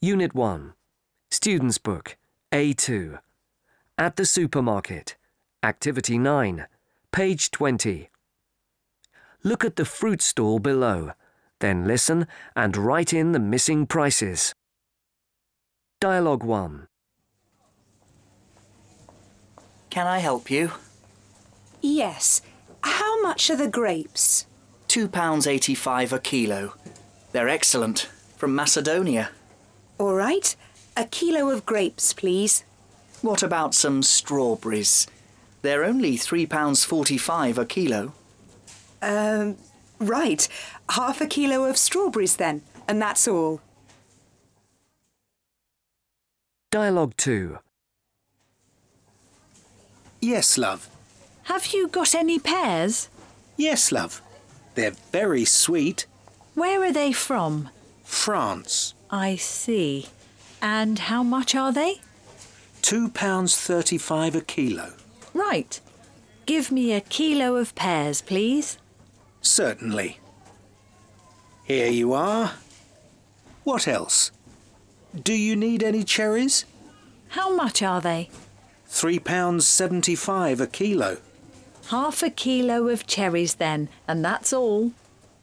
Unit 1. Student's Book, A2. At the Supermarket. Activity 9. Page 20. Look at the fruit stall below, then listen and write in the missing prices. Dialogue 1. Can I help you? Yes. How much are the grapes? £2.85 a kilo. They're excellent. From Macedonia. All right. A kilo of grapes, please. What about some strawberries? They're only £3.45 a kilo. Right. Half a kilo of strawberries then, and that's all. Dialogue 2. Yes, love. Have you got any pears? Yes, love. They're very sweet. Where are they from? France. I see. And how much are they? £2.35 a kilo. Right. Give me a kilo of pears, please. Certainly. Here you are. What else? Do you need any cherries? How much are they? £3.75 a kilo. Half a kilo of cherries then, and that's all.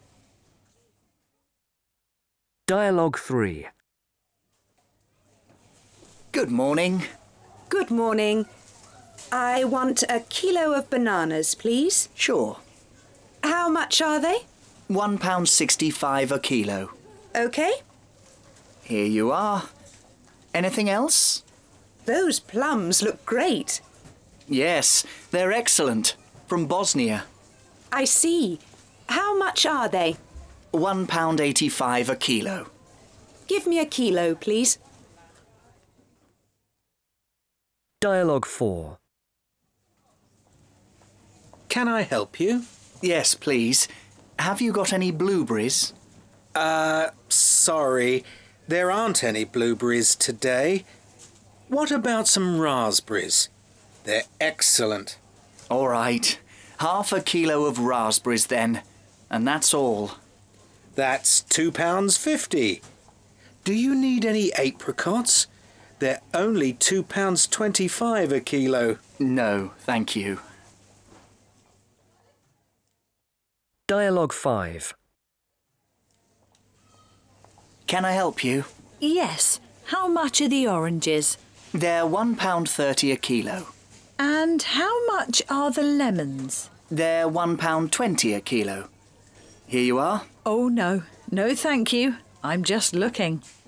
Dialogue 3. Good morning. Good morning. I want a kilo of bananas, please. Sure. How much are they? £1.65 a kilo. OK. Here you are. Anything else? Those plums look great. Yes, they're excellent. From Bosnia. I see. How much are they? £1.85 a kilo. Give me a kilo, please. Dialogue 4. Can I help you? Yes, please. Have you got any blueberries? Sorry. There aren't any blueberries today. What about some raspberries? They're excellent. All right. Half a kilo of raspberries then. And that's all. That's £2.50. Do you need any apricots? They're only £2.25 a kilo. No, thank you. Dialogue 5. Can I help you? Yes. How much are the oranges? They're £1.30 a kilo. And how much are the lemons? They're £1.20 a kilo. Here you are. Oh, no. No, thank you. I'm just looking.